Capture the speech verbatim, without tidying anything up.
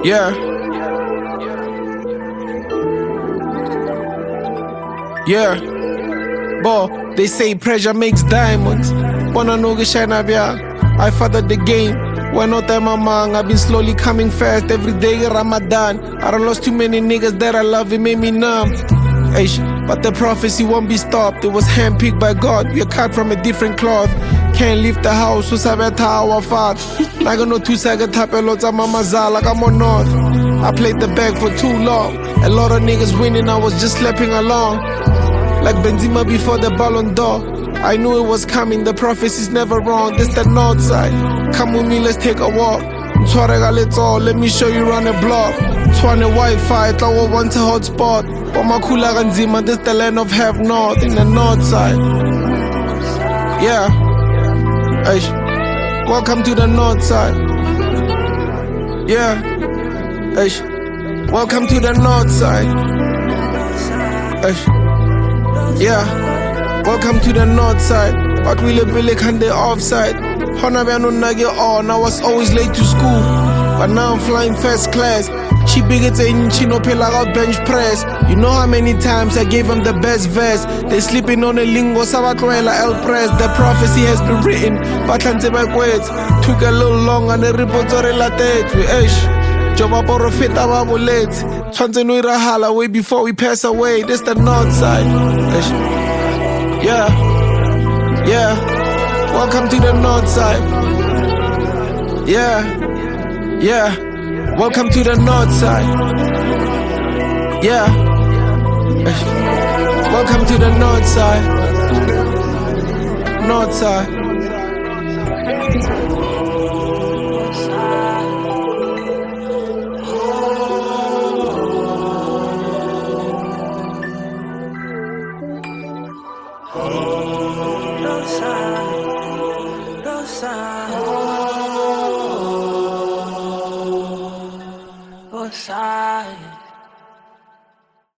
Yeah. Yeah. Bo, they say pressure makes diamonds. Bona no shine I fathered the game. When no time among, I've been slowly coming fast every day Ramadan. I done lost too many niggas that I love, it made me numb. Eish, but the prophecy won't be stopped. It was handpicked by God. We are cut from a different cloth. Can't leave the house, so sabeta our father. Naga no two saga tapelots on mama like I'm on north. I played the bag for too long. A lot of niggas winning, I was just slapping along. Like Benzema before the Ballon d'Or. I knew it was coming, the prophecy's never wrong. This the north side. Come with me, let's take a walk. Let me show you around the block. Twane Wi-Fi, Tlawa wants a hotspot. Omakula Ganzima, this the land of have north, in the north side. Yeah. Aish. Welcome to the north side. Yeah. Aish. Welcome to the north side. Aish. Yeah. Welcome to the north side. But we live like on the offside. On, I was always late to school, but now I'm flying first class. She bigger than Chino Pelaga bench press. You know how many times I gave them the best verse. They sleeping on a lingo, Sabakwela El Press. The prophecy has been written, but words took a little long and the reports are related to Ash. Joba Borofeta Babulet. Tanzanui Hala way before we pass away. This the north side. Ash. Yeah. Yeah. Welcome to the north side. Yeah, yeah. Welcome to the north side. Yeah. Welcome to the north side. North side. North side. Side.